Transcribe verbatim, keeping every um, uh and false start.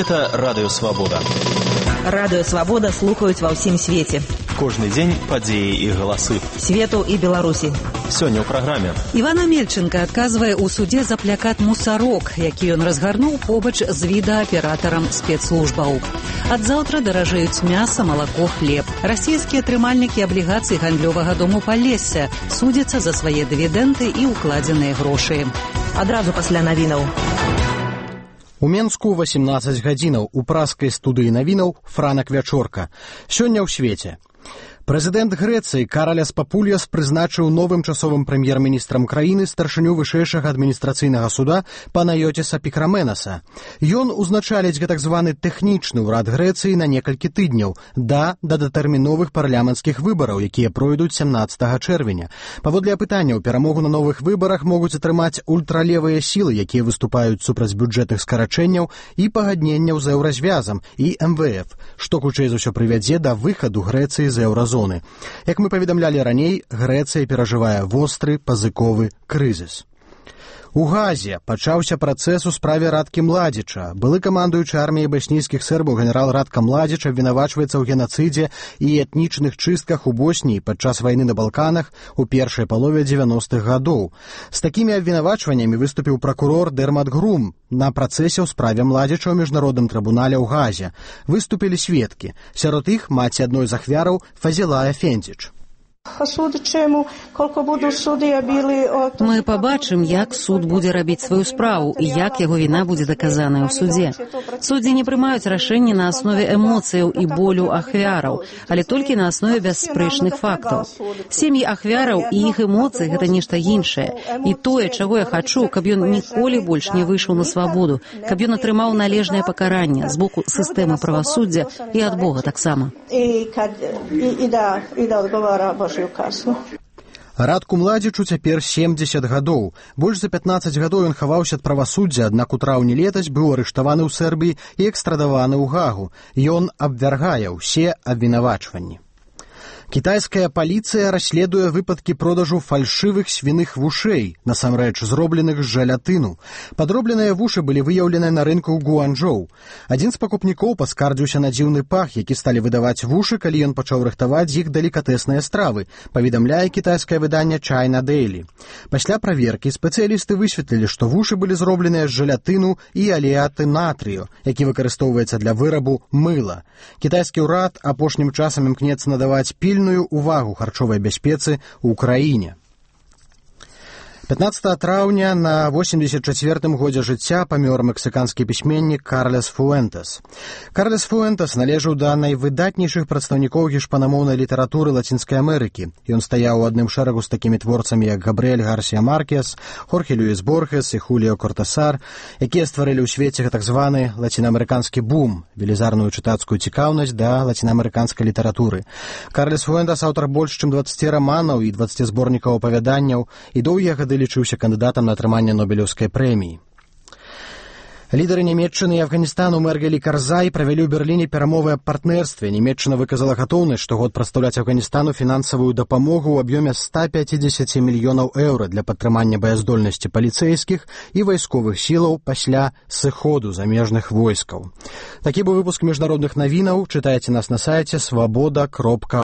Гэта Радыё Свабода. Радыё Свабода слухаюць ва ўсім свеце. Кожны дзень падзеі і галасы. Свету і Беларусі. Сёння ў праграме. Іван Амельченко адказвае ў судзе за плякат «Мусарок», які ён разгарнуў побач з відэааператарам спецслужбаў. Ад заўтра даражэюць мяса, малако, хлеб. Расійскія трымальнікі аблігацый гандлёвага дому Палесся судзяцца за свае дывідэнды і укладзеныя грошы. Адразу пасля навінаў. У Менску васемнаццаць гадзінаў у праскай студыі навінаў Франак Вячорка. Сёння ў свеце. Прэзідэнт Грэцыі Караляс Папульяс прызначыў новым часовым прэм'ер-міністрам краіны старшыню вышэйшага адміністрацыйнага суда Панайотіса Пікраменаса. Ён узначаліць так званы тэхнічны ўрад Грэцыі на некалькі тыдняў да дадатэрміновых парламенцкіх выбараў, якія пройдуць сямнаццатага чэрвеня. Паводле апытанняў, перамогу на новых выбарах могуць атрымаць ультралевыя сілы, якія выступаюць супраць бюджэтных скарачэнняў і пагадненняў з еўразвязам і эм вэ эф, што хутчэй за ўсё прывядзе да выхаду Грэцыі з еўразоны. Як мы паведамлялі раней, Грэцыя перажывае востры пазыковы крызіс. У Газе пачаўся працэс у справе Радкі Младзіча. Былы камандуючы арміяй баснійскіх сербаў генерал Радка Младзіч абвінавачваецца ў генацыдзе і этнічных чыстках у Босніі падчас вайны на Балканах у першай палове дзевяностых гадоў. З такімі абвінавачваннямі выступіў пракурор Дермат Грум на працэсе ў справе Младзіча ў міжнародным трыбунале ў Газе. Выступілі сведкі. Сярод іх маці адной з ахвяраў Фазіла Афендзіч. Мы пабачым, як суд будзе рабіць сваю справу і як яго віна будзе даказаная ў судзе. Суддзі не прымаюць рашэнні на аснове эмоцыяў і болю ахвяраў, але толькі на аснове бясспрэчных фактаў. Сем'і ахвяраў і іх эмоцыі – гэта нешта іншае. І тое, чаго я хачу, каб ён ніколі больш не выйшаў на свабоду, каб ён атрымаў належнае пакаранне з боку сістэмы правасуддзя і ад Бога таксама. Радку Младзічу цяпер семдзесят гадоў. Больш за пятнаццаць гадоў ён хаваўся ад правасуддзя, аднак у траўні летась быў арыштаваны ў Сербіі і экстрадаваны ў Гагу. Ён абвяргае ўсе абвінавачванні. Кітайская паліцыя расследуе выпадкі продажу фальшывых свіных вушэй, насамрэч зробленых з жалятыну. Падробленыя вушы былі выяўленыя на рынку ў Гуанчжоу. Адзін з пакупнікоў паскардзіўся на дзіўны пах, які сталі выдаваць вушы, калі ён пачаў рыхтаваць з іх далікатэсныя стравы, паведамляе кітайскае выданне China Daily. Пасля праверкі спецыялісты высветлілі, што вушы былі зробленыя з жалятыну і алеаты натрыю, які выкарыстоўваецца для вырабу мыла. Кітайскі ўрад апошнім часам імкнецца надаваць пільную увагу харчовай бяспецы ў краіне. пятнаццатага траўня на восемьдесят чацвёртым годзе жыцця памёр мексіканскі пісьменнік Карлес Фуэнтес. Карлес Фуэнтес належаў да найвыдатнейшых прадстаўнікоў гішпанамоўнай літаратуры Лацінскай Амерыкі. Ён стаяў у адным шэрагу з такімі творцамі, як Габрыэль Гарсія Маркес, Хорхе Люіс Борхес і Хуліо Кортасар, якія стварылі ў свеце так званы лацінаамерыканскі бум, велізарную чытацкую цікаўнасць да лацінаамерыканскай літаратуры. Карлес Фуэнтес аўтар больш чым дваццаці раманаў і дваццаці зборнікаў апавяданняў і доўгія гады лічыўся кандыдатам на атрыманне Нобелеўскай прэміі. Лідары Нямецчыны і Афганістану Мергель і Карзай правялі ў Берліне перамовы аб партнерстве. Нямецчына выказала гатоўнасць штогод прадстаўляць Афганістану фінансавую дапамогу ў аб'ёме ста пяцідзесяці мільёнаў еўра для падтрымання баяздольнасці паліцэйскіх і вайсковых сілаў пасля сыходу замежных войскаў. Такі быў выпуск міжнародных навінаў. Чытайце нас на сайце свабода кропка